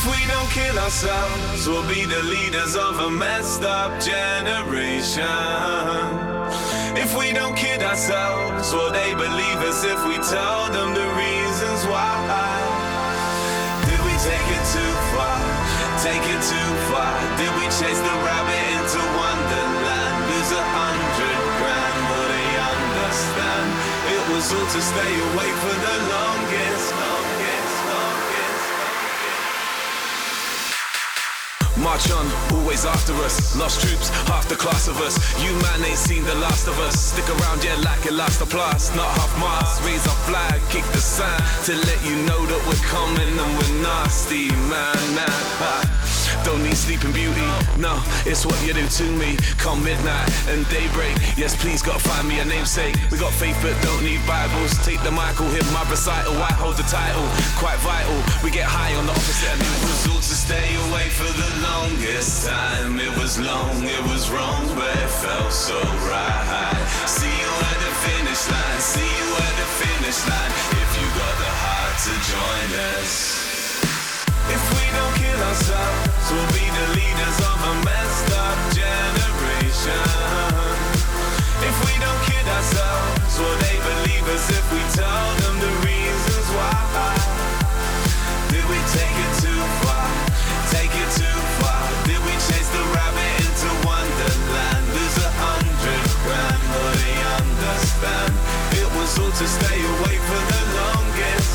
we don't kill ourselves, we'll be the leaders of a messed up generation. If we don't kid ourselves, will they believe us if we tell them the reasons why? Did we take it too far? Take it too far? Did we chase the rabbit into Wonderland? Lose 100 grand, will they understand? It was all to stay awake for the longest. March on, always after us. Lost troops, half the class of us. You man ain't seen the last of us. Stick around, yeah, like it lasts the plus. Not half mast, raise our flag, kick the sign to let you know that we're coming and we're nasty, man. Don't need sleeping beauty, no, it's what you do to me. Come midnight and daybreak, yes please gotta find me a namesake. We got faith but don't need Bibles. Take the mic, I'll hit my recital. I hold the title, quite vital. We get high on the opposite and it was all to stay awake for the longest time. It was long, it was wrong, but it felt so right. See you at the finish line, see you at the finish line. If you got the heart to join us. If we don't kill ourselves, we'll be the leaders of a messed up generation. If we don't kid ourselves, will they believe us if we tell them the reasons why? Did we take it too far? Take it too far? Did we chase the rabbit into Wonderland? Lose 100 grand, will they understand? It was all to stay awake for the longest.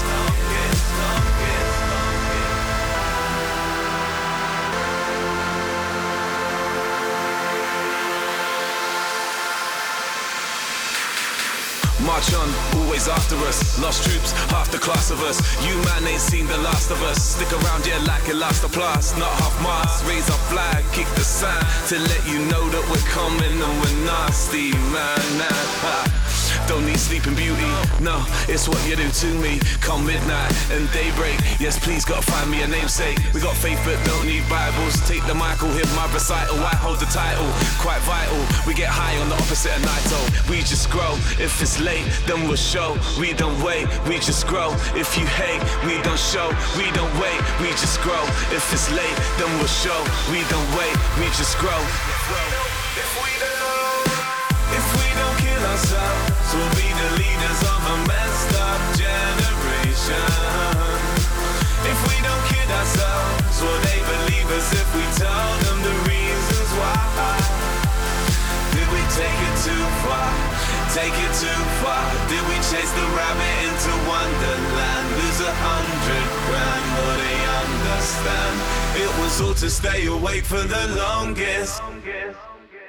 March on, always after us. Lost troops, half the class of us. You man ain't seen the last of us. Stick around, yeah, like it lasts the plus. Not half mast, raise our flag, kick the sign to let you know that we're coming and we're nasty, man. Don't need sleeping beauty, no, it's what you do to me. Come midnight and daybreak, yes please gotta find me a namesake. We got faith but don't need Bibles. Take the mic, I'll hit my recital. I hold the title, quite vital. We get high on the opposite of Naito. We just grow, if it's late then we'll show. We don't wait, we just grow. If you hate, we don't show. We don't wait, we just grow. If it's late then we'll show. We don't wait, we just grow. If we don't kill ourselves, we'll be the leaders of a messed up generation. If we don't kid ourselves, will they believe us if we tell them the reasons why? Did we take it too far? Take it too far? Did we chase the rabbit into Wonderland? Lose 100 grand, will they understand? It was all to stay awake for the longest.